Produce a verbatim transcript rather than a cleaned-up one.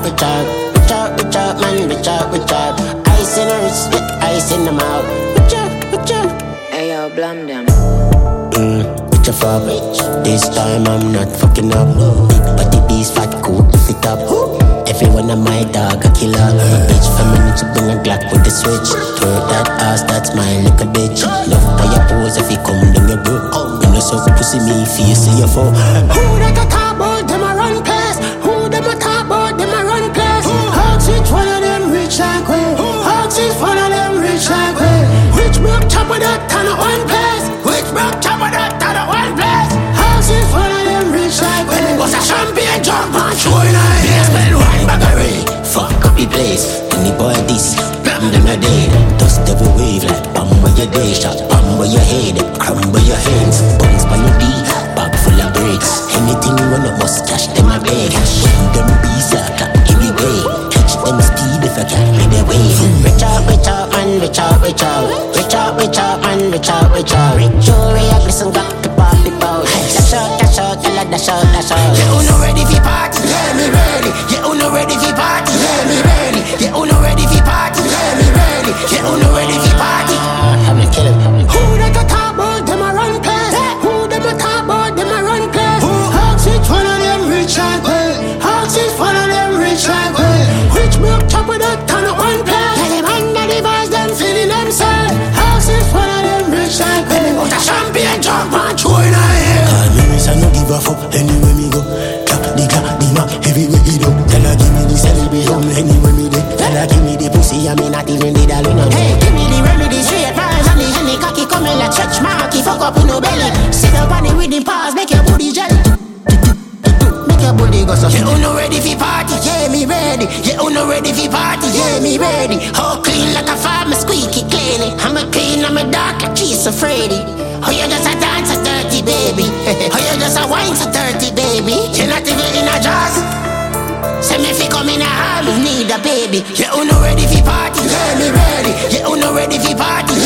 rich out, rich out, rich out, man, rich out, rich out. Ice in the wrist, ice in the mouth. Rich out, rich out. Hey yo, blum them. Mm, rich for rich. This time I'm not fucking up. Big body beast, fat coat, lift it up. Everyone of my dog a killer. My bitch feminine, she bring a Glock with the switch. Throw that ass, that's my little bitch. Love by your pose if you come down your brook. When you suck pussy me, face see your foe. Who that a talk about them a run place? Who them a talk about them a run place? Hawks each one of them rich like way. Hawks each one of them rich like way. Which broke chop with that ton of one place? Which broke chop with that ton of one place? Hawks each one of them rich like way. Was a champagne jump on show in a head. Spend one baggery. Fuck up the place. Any boy this, blam them a dead. Dust every wave like bomb where your day. Shot bomb where your head. Crumble your hands. Buns by your D. Bag full of bricks. Anything you run up must cash them a bag. When them bees are clap every day. Catch them speed if I can't read the way. Rich out, rich out, man, rich out, rich out. Rich out, rich out, man, rich out, rich out. Rich jewelry, I glisten, got the poppy bow. Dash out, dash out, tell her dash out, dash out. Yeah, who no ready for party? Yeah, me ready. Yeah, who no ready for party? Yeah, me ready. Yeah, who no ready for party? Yeah, me ready. Yeah, who no ready for party? I'm gonna kill him. Who that a talk about them a run place? Who them a talk about them a run place? Hawks each one of them rich like way. Hawks each one of them rich like way. Which broke chop with a ton of one place? Tell them under the vibes, them feeling themselves. Hawks each one of them rich like way. Out a champagne jump and throw in a head. Call me miss, I no give a fuck anywhere me go. Clap the clap the knock everywhere he do. Tell her give me the celebration anywhere me dey. Tell her give me the pussy, I mean not even the dollar no. Hey, give me the remedy, straight vibes and the honey cocky coming like stretch mark. He fuck up in no belly. Sit up on it with the paws, make your booty jelly. Make your booty go so. Yeah, who no ready for party? Yeah, me ready. Yeah, who no ready for party? Yeah, me ready. All clean like a farmer, squeaky clean. I'm a clean, I'm a dark, like cheese so Freddy. Oh, you just a dance, a dirty baby. Oh, you just a wine, so dirty baby. You're not even in a jazz. Say me fi come in a arm, need a baby. Yeah, who no ready for party? Yeah, me ready. Yeah, who no ready for party?